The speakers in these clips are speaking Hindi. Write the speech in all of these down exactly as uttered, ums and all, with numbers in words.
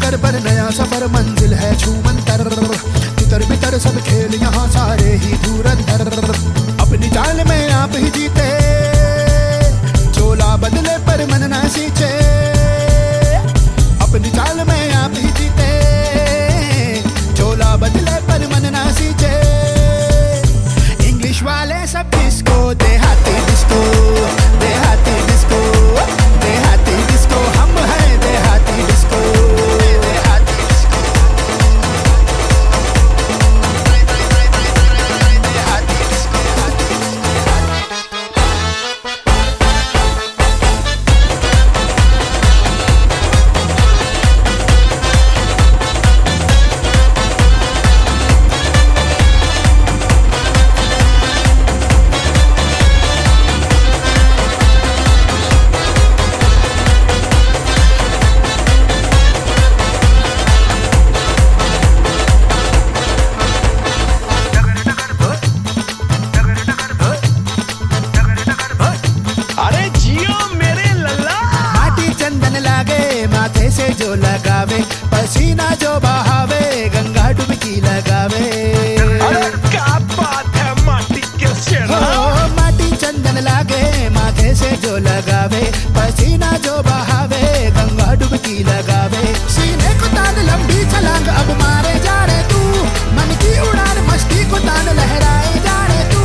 डगर पर नया सफर, मंजिल है छूमंतर, तितर बितर सब खेल यहाँ सारे ही धुरंधर। अपनी चाल में आप ही जीते, चोला बदले पर मन ना सींचे। अपनी चाल में आप ही जीते, चोला बदले पर मन ना सींचे। इंग्लिश वाले सब डिस्को, देहाती डिस्को, देहाती डिस्को, देहाती डिस्को, हम हैं देहाती डिस्को, देहाती डिस्को, देहाती डिस्को। से जो लगावे पसीना जो बहावे, गंगा डुबकी लगावे। अरे क्या बात है माटी के सेना। हो माटी चंदन लागे माथे से जो लगावे, पसीना जो बहावे, गंगा डुबकी लगावे। सीने को तान लंबी छलांग अब मारे जा रे तू, मन की उड़ान मस्ती को तान लहराए जा रे तू।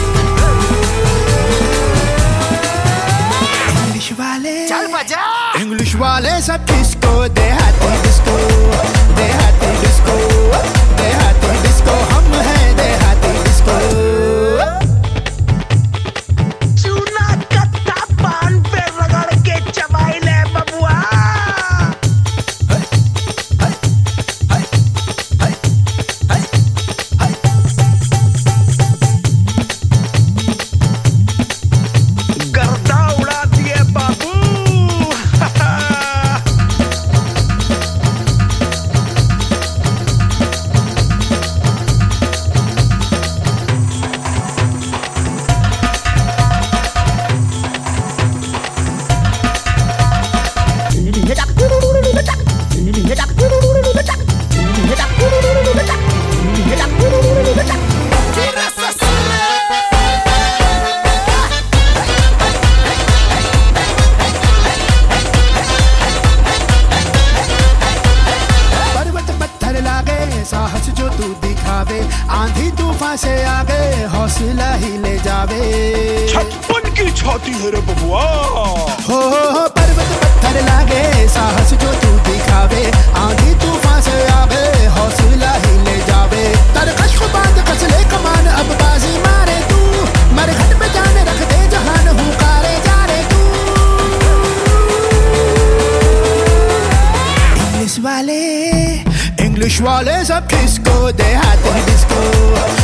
इंग्लिश वाले चल बजा, इंग्लिश वाले सब डिस्को, देहाती डिस्को, देहाती डिस्को, देहाती डिस्को, हम हैं देहाती डिस्को। चूना कत्ता पान पे रगड़ के चबाई ले बबुआ। गर्दा उड़ा दिए बाबू। साहस जो तू दिखावे, आंधी तूफान से आगे हौसला ही ले जावे। छप्पन की छाती है रे बबुआ। हो हो पर्वत पत्थर लागे, साहस जो तू दिखावे, आंधी तूफान से आगे हौसला ही ले जावे। तरकश को बांध कसले कमान अब बाजी मारे तू, मरघट पे जान रख दे जहान हुकारे जा रे तू। इंग्लिश वाले इंग्लिश वाले सब डिस्को, देहाती डिस्को।